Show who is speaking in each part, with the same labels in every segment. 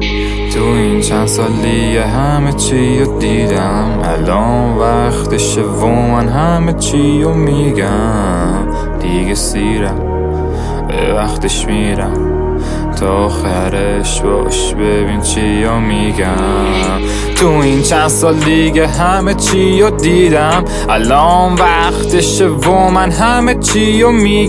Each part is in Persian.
Speaker 1: تو این چند سال دیگه همه چی رو دیدم، الان وقتشه و من همه چی رو میگم. دیگه سیرم به وقتش میرم، تا آخرش باش ببین چی رو میگم. تو این چند سال دیگه همه چی رو دیدم، الان وقتشه و من همه چی رو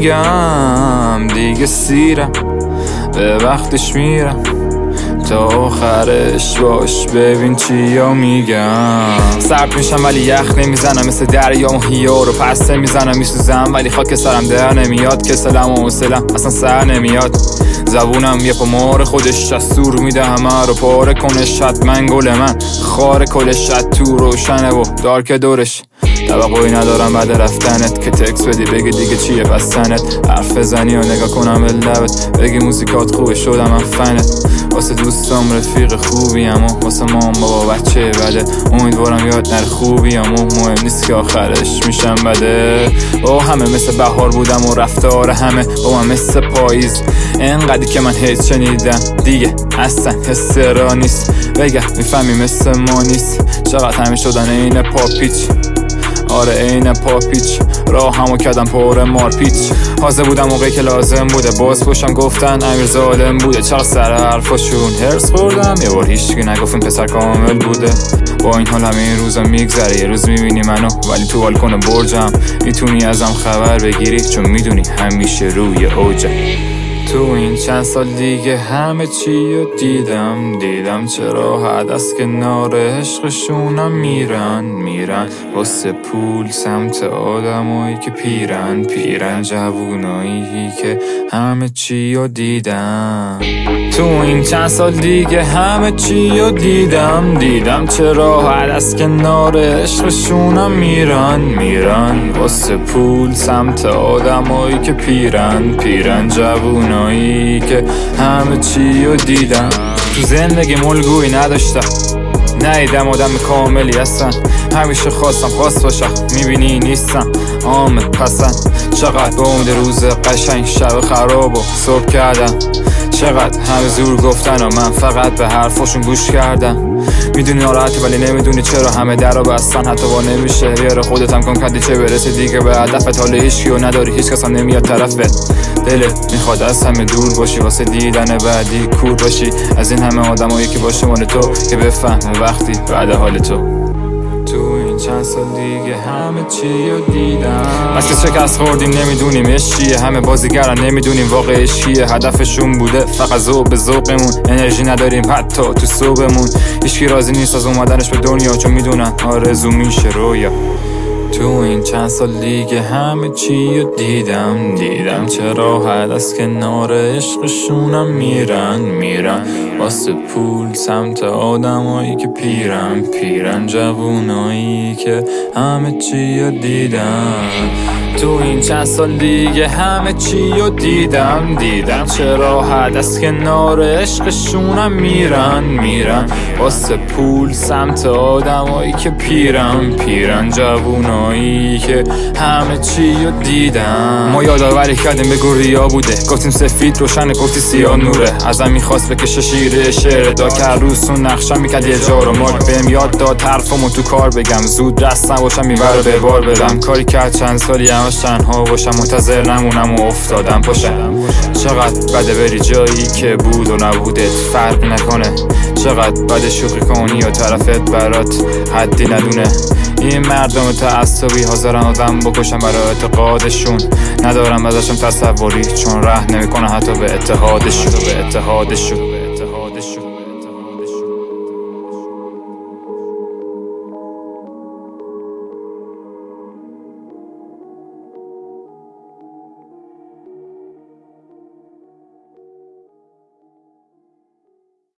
Speaker 1: میگم. دیگه سیرم به وقتش میرم، تا آخرش باش ببین چی رو میگم. سرد میشم ولی یخ نمیزنم، مثل دریا ماهیا رو پس میزنم. میسوزم ولی خاک سرم در نمیاد، کسلم و حوصلم اصلا سر نمیاد. زبونم یه پا مار خودش دستور میده همه رو پاره کنه. شد من گل من خار کلش، شد تو روشنه و دار که دورش. توقعی ندارم بعد رفتنت که تکس بدی بگی دیگه چیه پس تنت. حرف بزنی و نگاه کنم به لبت، بگی موزیکات خوبه شدم من فنت. واسه دوستام رفیق خوبی اما واسه مام بابا بچه بده. امیدوارم یاد نره خوبی اما مهم نیست که آخرش میشم بده. با همه مثل بهار بودم و رفتار همه با من مثل پاییز. انقدری که من هیچ شنیدم دیگه اصلا حس را نیست. بگه میفهمی مثل ما نیست، چقدر همه شدن این پاپیچ. آره این پاپیچ، راه همو کردم پر مارپیچ. حاضر بودم موقعی که لازم بوده، باز پشتم گفتن امیر ظالم بوده. چرا سر حرفاشون هرس خوردم، یه بار هیچکی نگفت این پسر کامل بوده. با این حال همه این روزا میگذره، یه روز میبینی منو ولی تو بالکن برجم. میتونی ازم خبر بگیری چون میدونی همیشه روی اوجم. تو این چند سال دیگه همه چی رو دیدم چرا حد از کنار عشقشونم میرن واسه پول سمت آدمایی که پیرن جوونایی که همه چی رو دیدم. تو این چند سال دیگه همه چی رو دیدم چرا حد از کنار عشقشونم میرن واسه پول سمت آدمایی که پیرن جوونایی که همه چی رو دیدم. تو زندگی الگویی نداشتم، ندیدم آدم کاملی هستن. همیشه خواستم خاص باشم، میبینی نیستم آمد پسند. چقدر به امید روز قشنگ شب خراب و صبح کردم. چقدر همه زور گفتن و من فقط به حرفاشون گوش کردم. میدونی ناراحتی ولی نمیدونی چرا همه در رو بستن. حتی با نمیشه بیاره خودت هم کن کدی چه برسه دیگه به هدفت. حالا هیچکی رو نداری، هیچ کس هم نمیاد طرفت. دلت میخواد از همه دور باشی واسه دیدن بعدی کور باشی از این همه آدمایی که باشه مال تو، که بفهمه وقتی بعد حال تو. تو این چند سال دیگه همه چی رو دیدم، بس که شکست خوردیم نمیدونیم اش چیه. همه بازیگرن نمیدونیم واقعش چیه. هدفشون بوده فقط ذوق به ذوقمون، انرژی نداریم حتی تو صبحمون. هیچکی راضی نیست از اومدنش به دنیا چون میدونن آرزو میشه رویا. تو این چند سال دیگه همه چی رو دیدم چرا حد از کنار عشقشونم میرن واسه پول سمت آدمایی که پیرن جوونایی که همه چی رو دیدم. تو این چند سال دیگه همه چی رو دیدم چرا حد از کنار عشقشونم میرن واسه پول سمت آدمایی که پیرن جوونایی که همه چی رو دیدم. ما یادآوری کردیم بگو ریا بوده، گفتیم سفید روشن گفتی سیاه نوره. ازم میخواست بکشه شیره شعر دا که روسون نقشم میکرد یه جا رو مال. بهم یاد داد حرفمو تو کار بگم، زود رستم باشم میبره به بار بدم. کاری کرد چند سالی همش تنها باشم، منتظر نمونم و افتادم پاشم. چقدر بده بری جایی که بود و نبودت فرق نکنه. چقدر بده شوخی کنی و طرفت برات حدی ندونه. این مردم تعصبی حاضرن آدم بکشن برای اعتقادشون. ندارم ازشون تصوری چون ره نمیکنه حتی به اتحادشون.